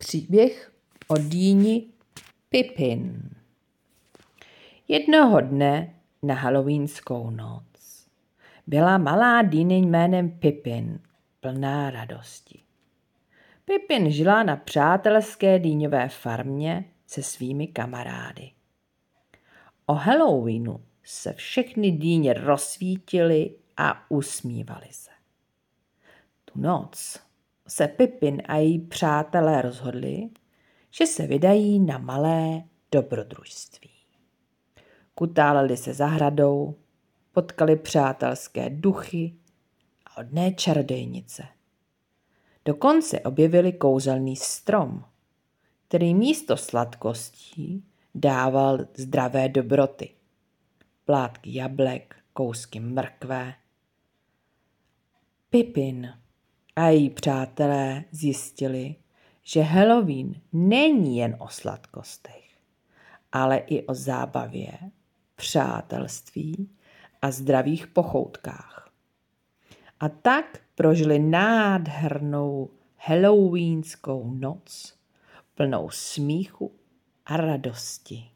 Příběh o dýni Pippin. Jednoho dne na halloweenskou noc byla malá dýně jménem Pippin plná radosti. Pippin žila na přátelské dýňové farmě se svými kamarády. O Halloweenu se všechny dýně rozsvítily a usmívaly se. Tu noc se Pippin a její přátelé rozhodli, že se vydají na malé dobrodružství. Kutáleli se zahradou, potkali přátelské duchy a hodné čarodějnice. Dokonce objevili kouzelný strom, který místo sladkostí dával zdravé dobroty. Plátky jablek, kousky mrkve. Pippin a její přátelé zjistili, že Halloween není jen o sladkostech, ale i o zábavě, přátelství a zdravých pochoutkách. A tak prožili nádhernou halloweenskou noc plnou smíchu a radosti.